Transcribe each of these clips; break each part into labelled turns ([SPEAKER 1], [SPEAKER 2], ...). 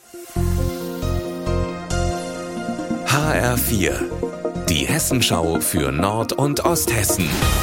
[SPEAKER 1] HR4, die Hessenschau für Nord- und Osthessen.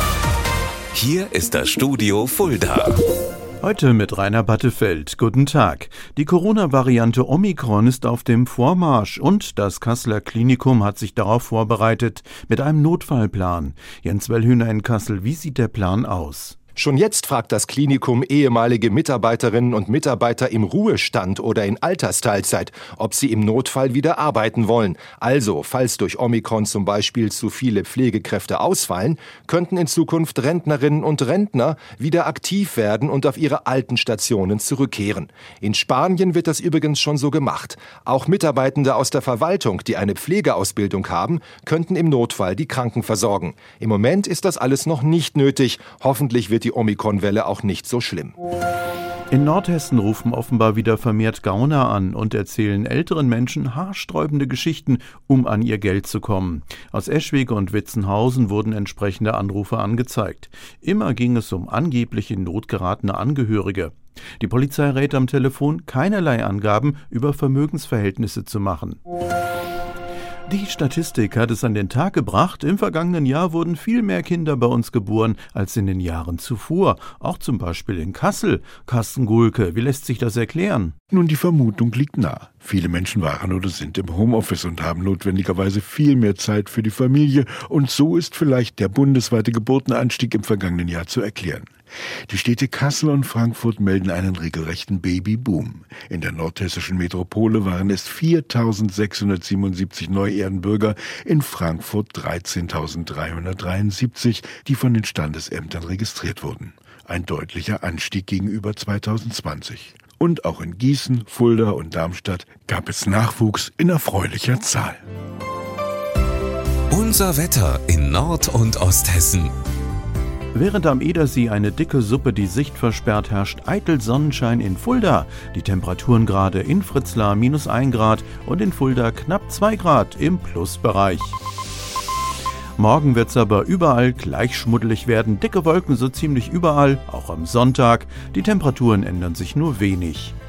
[SPEAKER 1] Hier ist das Studio Fulda.
[SPEAKER 2] Heute mit Rainer Battefeld. Guten Tag. Die Corona-Variante Omikron ist auf dem Vormarsch und das Kasseler Klinikum hat sich darauf vorbereitet mit einem Notfallplan. Jens Wellhüner in Kassel, wie sieht der Plan aus?
[SPEAKER 3] Schon jetzt fragt das Klinikum ehemalige Mitarbeiterinnen und Mitarbeiter im Ruhestand oder in Altersteilzeit, ob sie im Notfall wieder arbeiten wollen. Also, falls durch Omikron zum Beispiel zu viele Pflegekräfte ausfallen, könnten in Zukunft Rentnerinnen und Rentner wieder aktiv werden und auf ihre alten Stationen zurückkehren. In Spanien wird das übrigens schon so gemacht. Auch Mitarbeitende aus der Verwaltung, die eine Pflegeausbildung haben, könnten im Notfall die Kranken versorgen. Im Moment ist das alles noch nicht nötig. Hoffentlich wird die Omikron-Welle auch nicht so schlimm.
[SPEAKER 2] In Nordhessen rufen offenbar wieder vermehrt Gauner an und erzählen älteren Menschen haarsträubende Geschichten, um an ihr Geld zu kommen. Aus Eschwege und Witzenhausen wurden entsprechende Anrufe angezeigt. Immer ging es um angeblich in Not geratene Angehörige. Die Polizei rät am Telefon, keinerlei Angaben über Vermögensverhältnisse zu machen. Die Statistik hat es an den Tag gebracht, im vergangenen Jahr wurden viel mehr Kinder bei uns geboren als in den Jahren zuvor. Auch zum Beispiel in Kassel. Carsten Gulke, wie lässt sich das erklären?
[SPEAKER 4] Nun, die Vermutung liegt nah. Viele Menschen waren oder sind im Homeoffice und haben notwendigerweise viel mehr Zeit für die Familie. Und so ist vielleicht der bundesweite Geburtenanstieg im vergangenen Jahr zu erklären. Die Städte Kassel und Frankfurt melden einen regelrechten Babyboom. In der nordhessischen Metropole waren es 4.677 Neuehrenbürger, in Frankfurt 13.373, die von den Standesämtern registriert wurden. Ein deutlicher Anstieg gegenüber 2020. Und auch in Gießen, Fulda und Darmstadt gab es Nachwuchs in erfreulicher Zahl.
[SPEAKER 1] Unser Wetter in Nord- und Osthessen.
[SPEAKER 2] Während am Edersee eine dicke Suppe die Sicht versperrt, herrscht eitel Sonnenschein in Fulda. Die Temperaturen gerade in Fritzlar -1 Grad und in Fulda knapp 2 Grad im Plusbereich. Morgen wird's aber überall gleich schmuddelig werden. Dicke Wolken so ziemlich überall, auch am Sonntag. Die Temperaturen ändern sich nur wenig.